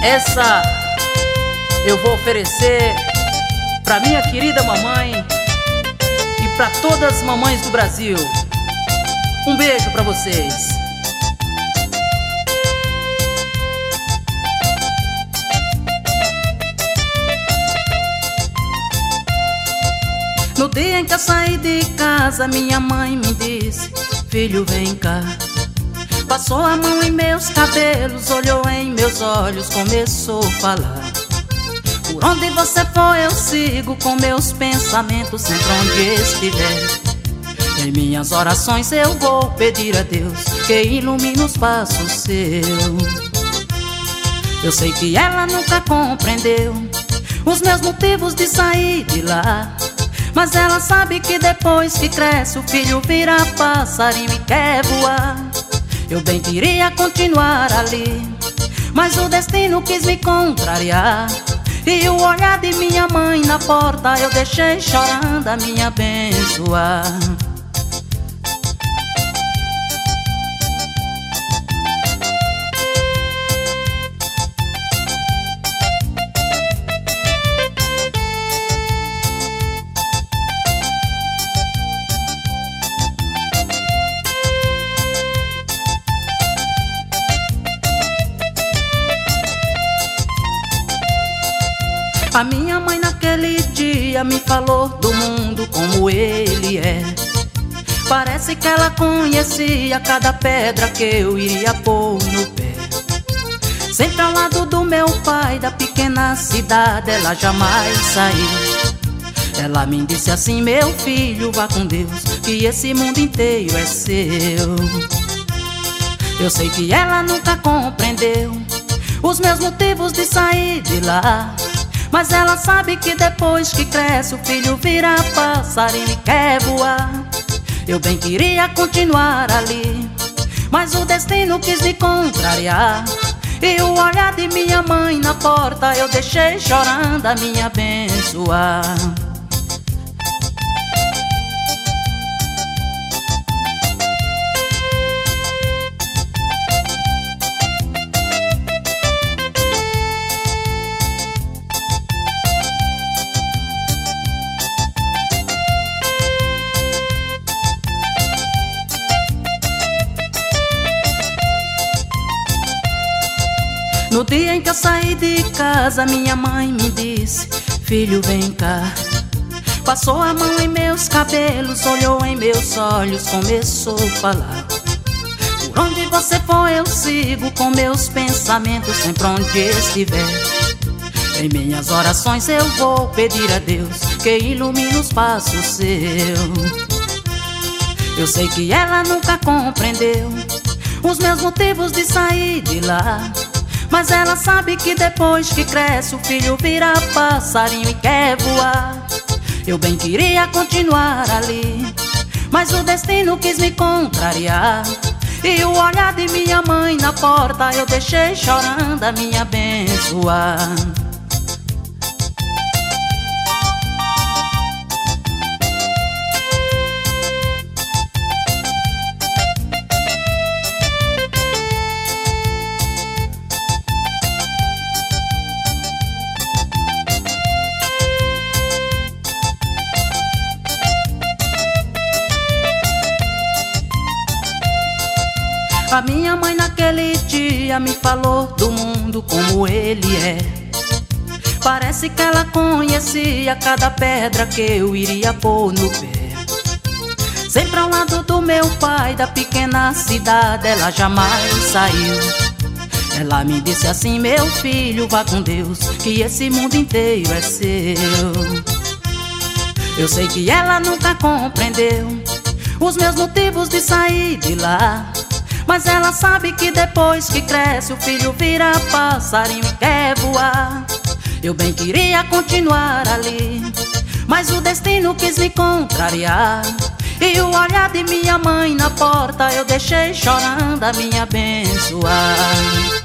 Essa eu vou oferecer pra minha querida mamãe e pra todas as mamães do Brasil. Um beijo pra vocês. No dia em que eu saí de casa, minha mãe me disse: filho, vem cá. Passou a mão em meus cabelos, olhou em meus olhos, começou a falar: por onde você for eu sigo, com meus pensamentos sempre onde estiver. Em minhas orações eu vou pedir a Deus que ilumine os passos seus. Eu sei que ela nunca compreendeu os meus motivos de sair de lá, mas ela sabe que depois que cresce o filho vira passarinho e quer voar. Eu bem queria continuar ali, mas o destino quis me contrariar. E o olhar de minha mãe na porta eu deixei chorando a me abençoar. A minha mãe naquele dia me falou do mundo como ele é. Parece que ela conhecia cada pedra que eu iria pôr no pé. Sempre ao lado do meu pai, da pequena cidade, ela jamais saiu. Ela me disse assim: meu filho, vá com Deus, que esse mundo inteiro é seu. Eu sei que ela nunca compreendeu os meus motivos de sair de lá, mas ela sabe que depois que cresce o filho vira passarinho e quer voar. Eu bem queria continuar ali, mas o destino quis me contrariar. E o olhar de minha mãe na porta eu deixei chorando a me abençoar. No dia em que eu saí de casa, minha mãe me disse: filho, vem cá. Passou a mão em meus cabelos, olhou em meus olhos, começou a falar: por onde você for eu sigo, com meus pensamentos sempre onde estiver. Em minhas orações eu vou pedir a Deus que ilumine os passos seus. Eu sei que ela nunca compreendeu os meus motivos de sair de lá, mas ela sabe que depois que cresce o filho vira passarinho e quer voar. Eu bem queria continuar ali, mas o destino quis me contrariar. E o olhar de minha mãe na porta eu deixei chorando a me abençoar. A minha mãe naquele dia me falou do mundo como ele é. Parece que ela conhecia cada pedra que eu iria pôr no pé. Sempre ao lado do meu pai, da pequena cidade, ela jamais saiu. Ela me disse assim: meu filho, vá com Deus, que esse mundo inteiro é seu. Eu sei que ela nunca compreendeu os meus motivos de sair de lá, mas ela sabe que depois que cresce o filho vira passarinho e quer voar. Eu bem queria continuar ali, mas o destino quis me contrariar. E o olhar de minha mãe na porta eu deixei chorando a me abençoar.